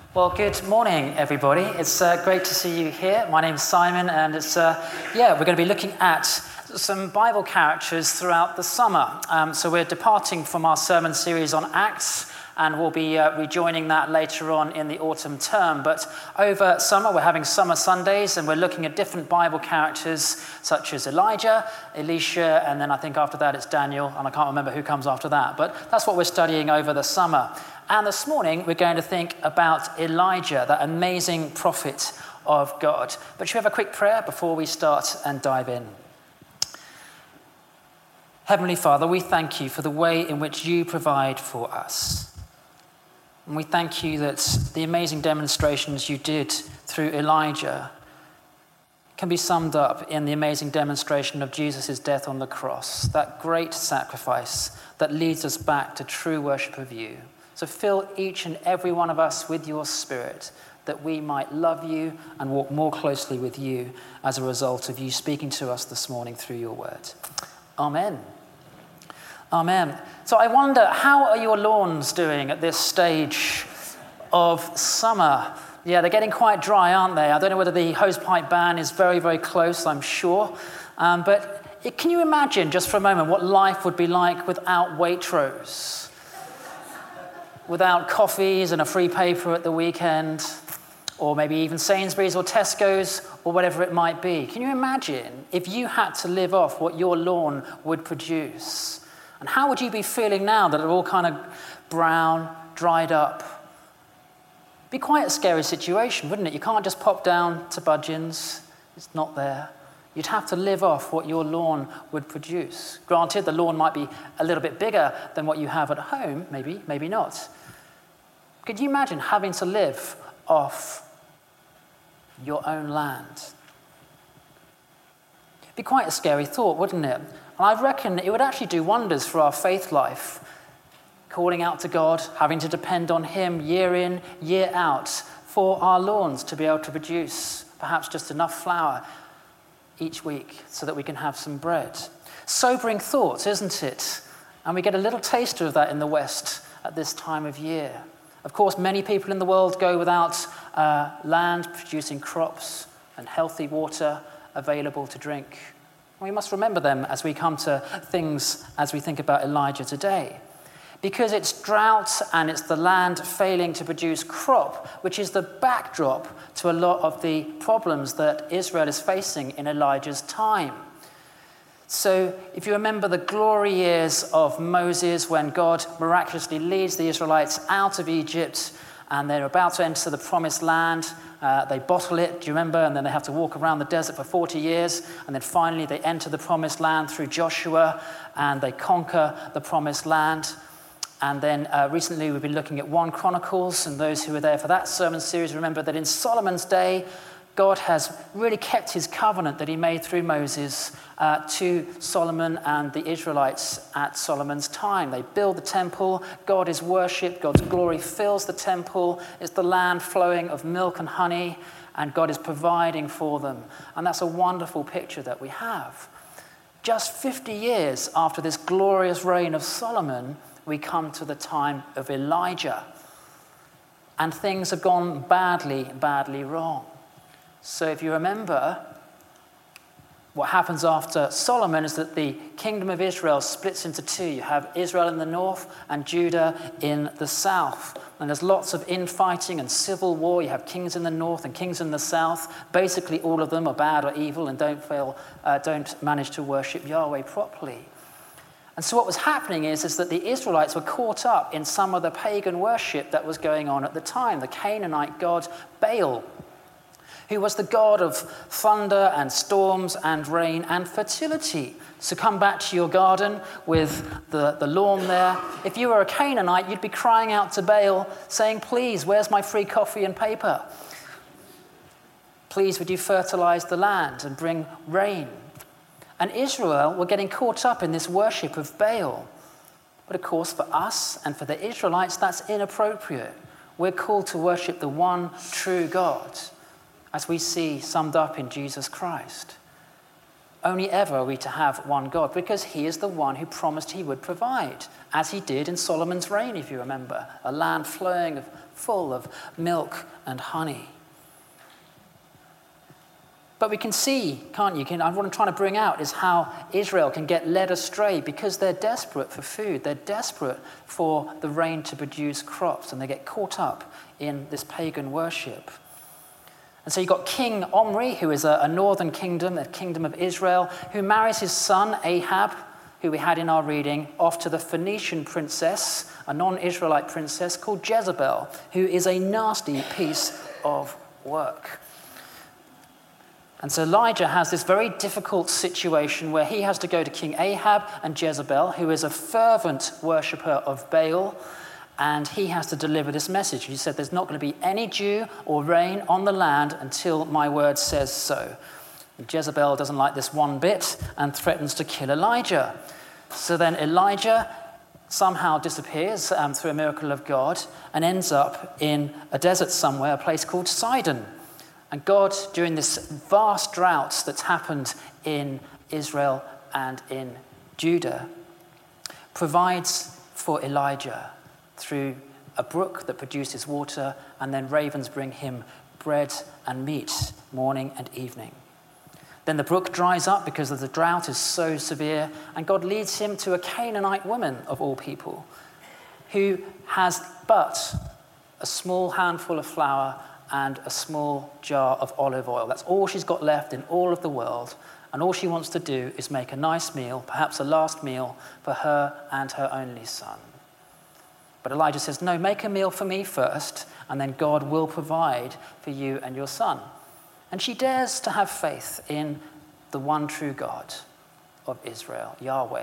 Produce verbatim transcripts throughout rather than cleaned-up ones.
Well, good morning, everybody. It's uh, great to see you here. My name's Simon, and it's uh, yeah, we're going to be looking at some Bible characters throughout the summer. Um, so we're departing from our sermon series on Acts, and we'll be uh, rejoining that later on in the autumn term. But over summer, we're having summer Sundays, and we're looking at different Bible characters such as Elijah, Elisha, and then I think after that it's Daniel, and I can't remember who comes after that. But that's what we're studying over the summer. And this morning, we're going to think about Elijah, that amazing prophet of God. But should we have a quick prayer before we start and dive in? Heavenly Father, we thank you for the way in which you provide for us. And we thank you that the amazing demonstrations you did through Elijah can be summed up in the amazing demonstration of Jesus' death on the cross, that great sacrifice that leads us back to true worship of you. So fill each and every one of us with your Spirit, that we might love you and walk more closely with you as a result of you speaking to us this morning through your word. Amen. Amen. So I wonder, how are your lawns doing at this stage of summer? Yeah, they're getting quite dry, aren't they? I don't know whether the hosepipe ban is very, very close, I'm sure. Um, but it, can you imagine, just for a moment, what life would be like without Waitrose? Without coffees and a free paper at the weekend, or maybe even Sainsbury's or Tesco's or whatever it might be. Can you imagine if you had to live off what your lawn would produce? And how would you be feeling now that they're all kind of brown, dried up? It'd be quite a scary situation, wouldn't it? You can't just pop down to Budgeons. It's not there. You'd have to live off what your lawn would produce. Granted, the lawn might be a little bit bigger than what you have at home, maybe, maybe not. Could you imagine having to live off your own land? It'd be quite a scary thought, wouldn't it? And I reckon it would actually do wonders for our faith life. Calling out to God, having to depend on him year in, year out for our lawns to be able to produce perhaps just enough flour each week so that we can have some bread. Sobering thoughts, isn't it? And we get a little taster of that in the West at this time of year. Of course, many people in the world go without uh, land producing crops and healthy water available to drink. We must remember them as we come to things as we think about Elijah today. Because it's drought and it's the land failing to produce crop, which is the backdrop to a lot of the problems that Israel is facing in Elijah's time. So if you remember the glory years of Moses, when God miraculously leads the Israelites out of Egypt and they're about to enter the promised land, uh, they bottle it, do you remember? And then they have to walk around the desert for forty years. And then finally they enter the promised land through Joshua and they conquer the promised land. And then uh, recently we've been looking at First Chronicles, and those who were there for that sermon series remember that in Solomon's day, God has really kept his covenant that he made through Moses uh, to Solomon and the Israelites at Solomon's time. They build the temple, God is worshipped, God's glory fills the temple, it's the land flowing of milk and honey, and God is providing for them. And that's a wonderful picture that we have. Just fifty years after this glorious reign of Solomon, we come to the time of Elijah. And things have gone badly, badly wrong. So if you remember, what happens after Solomon is that the kingdom of Israel splits into two. You have Israel in the north and Judah in the south. And there's lots of infighting and civil war. You have kings in the north and kings in the south. Basically, all of them are bad or evil and don't fail, uh, don't manage to worship Yahweh properly. And so what was happening is, is that the Israelites were caught up in some of the pagan worship that was going on at the time. The Canaanite god Baal, who was the god of thunder and storms and rain and fertility. So come back to your garden with the, the lawn there. If you were a Canaanite, you'd be crying out to Baal, saying, please, where's my free coffee and paper? Please, would you fertilize the land and bring rain? And Israel were getting caught up in this worship of Baal. But of course, for us and for the Israelites, that's inappropriate. We're called to worship the one true God, as we see summed up in Jesus Christ. only ever are we to have one God, because he is the one who promised he would provide, as he did in Solomon's reign, if you remember, a land flowing of, full of milk and honey. But we can see, can't you, can, what I'm trying to bring out is how Israel can get led astray because they're desperate for food. They're desperate for the rain to produce crops, and they get caught up in this pagan worship. And so you've got King Omri, who is a, a northern kingdom, a kingdom of Israel, who marries his son Ahab, who we had in our reading, off to the Phoenician princess, a non-Israelite princess called Jezebel, who is a nasty piece of work. And so Elijah has this very difficult situation where he has to go to King Ahab and Jezebel, who is a fervent worshipper of Baal, and he has to deliver this message. He said, there's not going to be any dew or rain on the land until my word says so. And Jezebel doesn't like this one bit and threatens to kill Elijah. So then Elijah somehow disappears um, through a miracle of God and ends up in a desert somewhere, a place called Sidon. And God, during this vast drought that's happened in Israel and in Judah, provides for Elijah through a brook that produces water, and then ravens bring him bread and meat morning and evening. Then the brook dries up because of the drought is so severe, and God leads him to a Canaanite woman, of all people, who has but a small handful of flour and a small jar of olive oil. That's all she's got left in all of the world. And all she wants to do is make a nice meal, perhaps a last meal, for her and her only son. But Elijah says, no, make a meal for me first, and then God will provide for you and your son. And she dares to have faith in the one true God of Israel, Yahweh.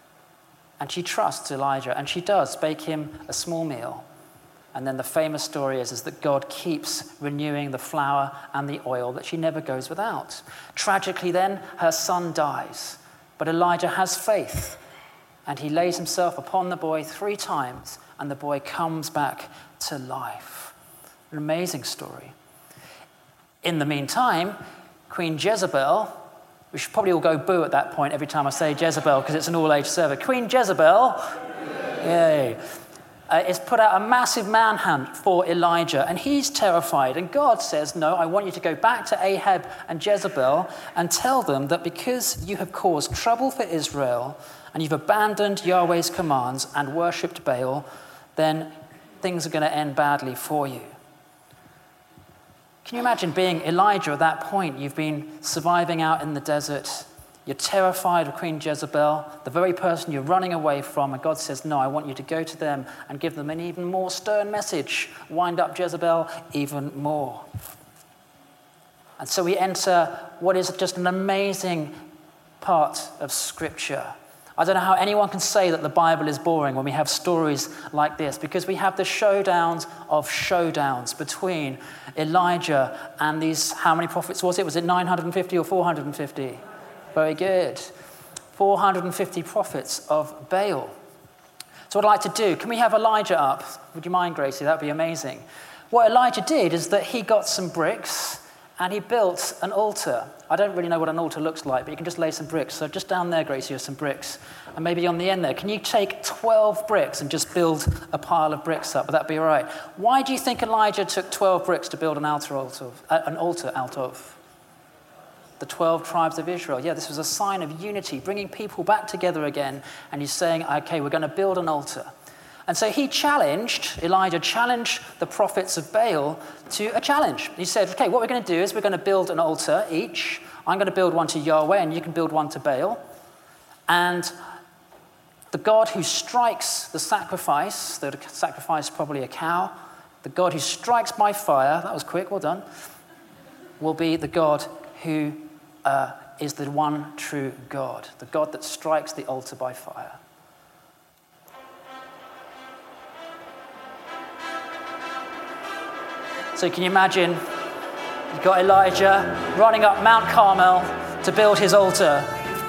And she trusts Elijah, and she does bake him a small meal. And then the famous story is, is that God keeps renewing the flour and the oil, that she never goes without. Tragically then, her son dies. But Elijah has faith, and he lays himself upon the boy three times, and the boy comes back to life. An amazing story. In the meantime, Queen Jezebel, we should probably all go boo at that point every time I say Jezebel, because it's an all-age server. Queen Jezebel, yay. Uh, is put out a massive manhunt for Elijah, and he's terrified. And God says, no, I want you to go back to Ahab and Jezebel and tell them that because you have caused trouble for Israel and you've abandoned Yahweh's commands and worshipped Baal, then things are going to end badly for you. Can you imagine being Elijah at that point? You've been surviving out in the desert. You're terrified of Queen Jezebel, the very person you're running away from, and God says, no, I want you to go to them and give them an even more stern message. Wind up Jezebel even more. And so we enter what is just an amazing part of Scripture. I don't know how anyone can say that the Bible is boring when we have stories like this, because we have the showdowns of showdowns between Elijah and these, how many prophets was it? Was it nine hundred fifty or four hundred fifty? Very good. four hundred fifty prophets of Baal. So what I'd like to do, can we have Elijah up? Would you mind, Gracie? That would be amazing. What Elijah did is that he got some bricks and he built an altar. I don't really know what an altar looks like, but you can just lay some bricks. So just down there, Gracie, are some bricks. And maybe on the end there, can you take twelve bricks and just build a pile of bricks up? Would that be all right? Why do you think Elijah took twelve bricks to build an altar, out of, uh, an altar out of? The twelve tribes of Israel. Yeah, this was a sign of unity, bringing people back together again. And he's saying, okay, we're going to build an altar. And so he challenged, Elijah challenged the prophets of Baal to a challenge. He said, okay, what we're going to do is we're going to build an altar each. I'm going to build one to Yahweh, and you can build one to Baal. And the God who strikes the sacrifice, the sacrifice probably a cow, the God who strikes by fire, that was quick, well done, will be the God who Uh, is the one true God, the God that strikes the altar by fire. So can you imagine, you've got Elijah running up Mount Carmel to build his altar.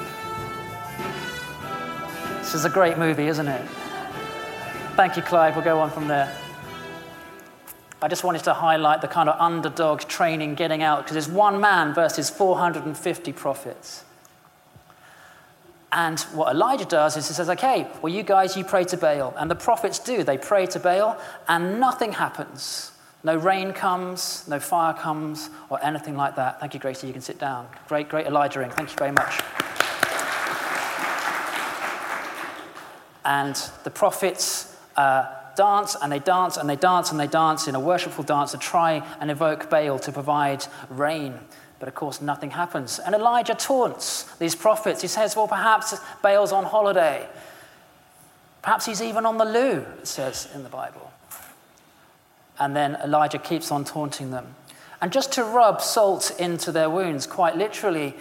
This is a great movie, isn't it? Thank you, Clive. We'll go on from there. I just wanted to highlight the kind of underdog training getting out, because it's one man versus four hundred fifty prophets. And what Elijah does is he says, okay, well, you guys, you pray to Baal. And the prophets do. They pray to Baal, and nothing happens. No rain comes, no fire comes, or anything like that. Thank you, Gracie. You can sit down. Great, great Elijah-ing. Thank you very much. And the prophets uh, dance, and they dance, and they dance, and they dance in a worshipful dance to try and evoke Baal to provide rain. But of course, nothing happens. And Elijah taunts these prophets. He says, well, perhaps Baal's on holiday. Perhaps he's even on the loo, it says in the Bible. And then Elijah keeps on taunting them. And just to rub salt into their wounds, quite literally,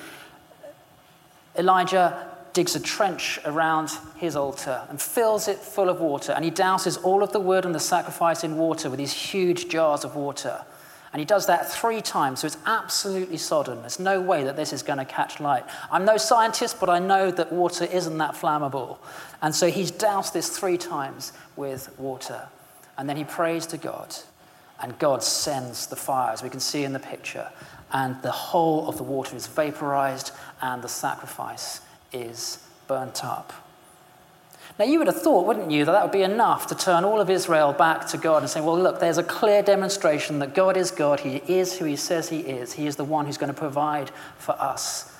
Elijah digs a trench around his altar and fills it full of water. And he douses all of the wood and the sacrifice in water with these huge jars of water. And he does that three times, so it's absolutely sodden. There's no way that this is going to catch light. I'm no scientist, but I know that water isn't that flammable. And so he's doused this three times with water. And then he prays to God. And God sends the fire, as we can see in the picture. And the whole of the water is vaporized, and the sacrifice is burnt up. Now, you would have thought, wouldn't you, that that would be enough to turn all of Israel back to God and say, well, look, there's a clear demonstration that God is God. He is who he says he is. He is the one who's going to provide for us.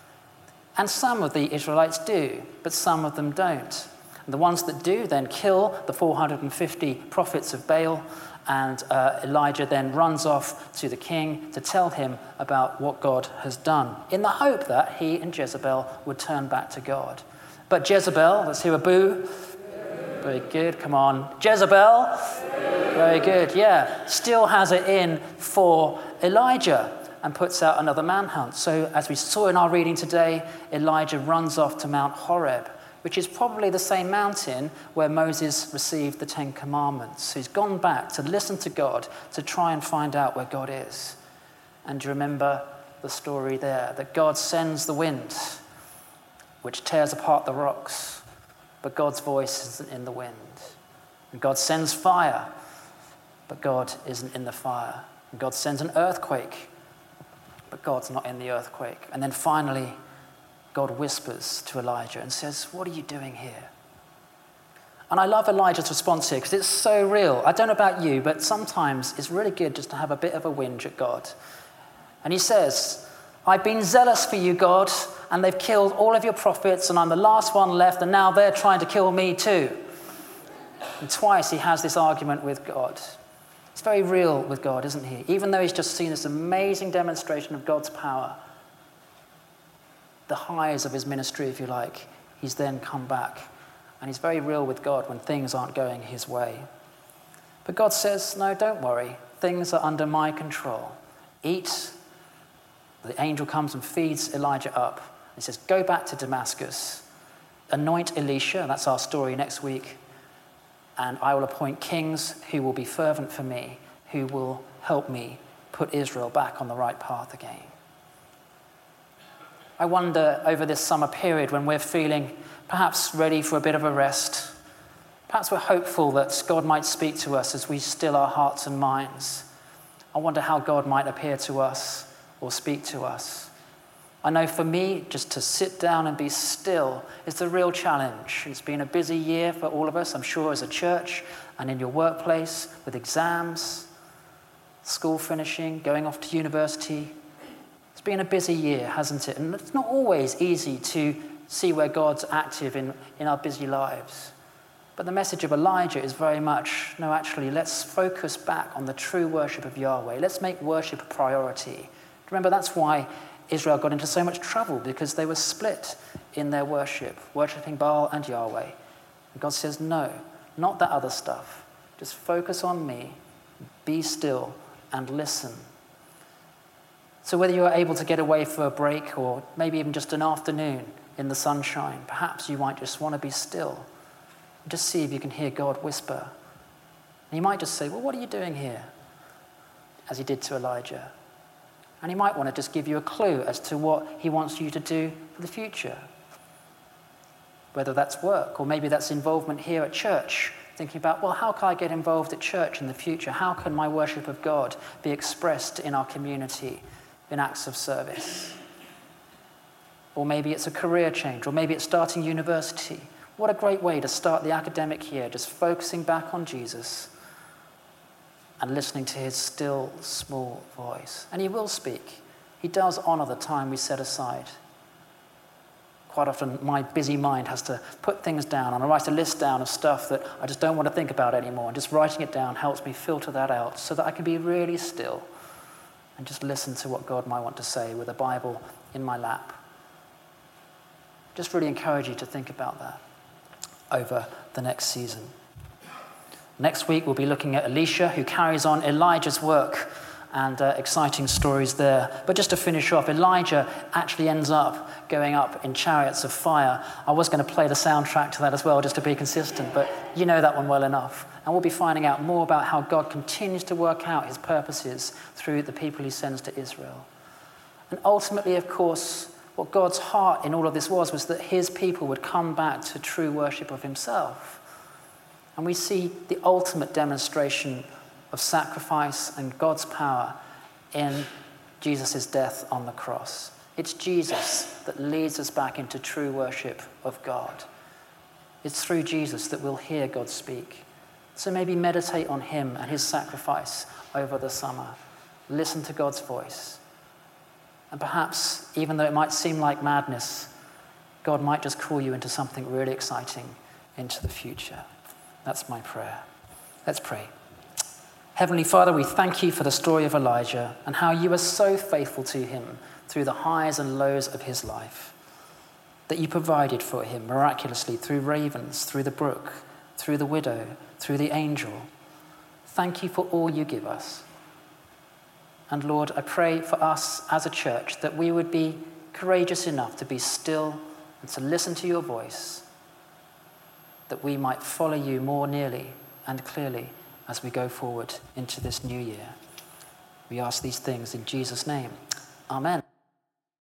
And some of the Israelites do, but some of them don't. And the ones that do then kill the four hundred fifty prophets of Baal, and uh, Elijah then runs off to the king to tell him about what God has done, in the hope that he and Jezebel would turn back to God. But Jezebel, let's hear a boo. Very good, come on. Jezebel, very good, yeah. Still has it in for Elijah and puts out another manhunt. So as we saw in our reading today, Elijah runs off to Mount Horeb, which is probably the same mountain where Moses received the Ten Commandments. So he's gone back to listen to God, to try and find out where God is. And do you remember the story there? That God sends the wind, which tears apart the rocks, but God's voice isn't in the wind. And God sends fire, but God isn't in the fire. And God sends an earthquake, but God's not in the earthquake. And then finally, God whispers to Elijah and says, what are you doing here? And I love Elijah's response here because it's so real. I don't know about you, but sometimes it's really good just to have a bit of a whinge at God. And he says, I've been zealous for you, God, and they've killed all of your prophets, and I'm the last one left, and now they're trying to kill me too. And twice he has this argument with God. It's very real with God, isn't he? Even though he's just seen this amazing demonstration of God's power, the highs of his ministry, if you like, he's then come back. And he's very real with God when things aren't going his way. But God says, no, don't worry. Things are under my control. Eat. The angel comes and feeds Elijah up. He says, go back to Damascus, anoint Elisha, that's our story next week, and I will appoint kings who will be fervent for me, who will help me put Israel back on the right path again. I wonder over this summer period when we're feeling perhaps ready for a bit of a rest, perhaps we're hopeful that God might speak to us as we still our hearts and minds. I wonder how God might appear to us or speak to us. I know for me, just to sit down and be still is the real challenge. It's been a busy year for all of us, I'm sure, as a church and in your workplace with exams, school finishing, going off to university. It's been a busy year, hasn't it? And it's not always easy to see where God's active in, in our busy lives. But the message of Elijah is very much, no, actually, let's focus back on the true worship of Yahweh. Let's make worship a priority. Remember, that's why Israel got into so much trouble, because they were split in their worship, worshipping Baal and Yahweh. And God says, no, not that other stuff. Just focus on me, be still, and listen. So whether you are able to get away for a break or maybe even just an afternoon in the sunshine, perhaps you might just want to be still and just see if you can hear God whisper. And you might just say, well, what are you doing here? As he did to Elijah. And he might want to just give you a clue as to what he wants you to do for the future. Whether that's work, or maybe that's involvement here at church, thinking about, well, how can I get involved at church in the future? How can my worship of God be expressed in our community in acts of service? or maybe it's a career change, or maybe it's starting university. What a great way to start the academic year, just focusing back on Jesus and listening to his still, small voice. And he will speak. He does honor the time we set aside. Quite often, my busy mind has to put things down, and I write a list down of stuff that I just don't want to think about anymore, and just writing it down helps me filter that out so that I can be really still and just listen to what God might want to say with a Bible in my lap. Just really encourage you to think about that over the next season. Next week, we'll be looking at Elisha, who carries on Elijah's work, and uh, exciting stories there. But just to finish off, Elijah actually ends up going up in chariots of fire. I was going to play the soundtrack to that as well, just to be consistent, but you know that one well enough. And we'll be finding out more about how God continues to work out his purposes through the people he sends to Israel. And ultimately, of course, what God's heart in all of this was, was that his people would come back to true worship of himself. And we see the ultimate demonstration of sacrifice and God's power in Jesus' death on the cross. It's Jesus that leads us back into true worship of God. It's through Jesus that we'll hear God speak. So maybe meditate on him and his sacrifice over the summer. Listen to God's voice. And perhaps, even though it might seem like madness, God might just call you into something really exciting into the future. That's my prayer. Let's pray. Heavenly Father, we thank you for the story of Elijah and how you were so faithful to him through the highs and lows of his life, that you provided for him miraculously through ravens, through the brook, through the widow, through the angel. Thank you for all you give us. And Lord, I pray for us as a church that we would be courageous enough to be still and to listen to your voice, that we might follow you more nearly and clearly as we go forward into this new year. We ask these things in Jesus' name. Amen.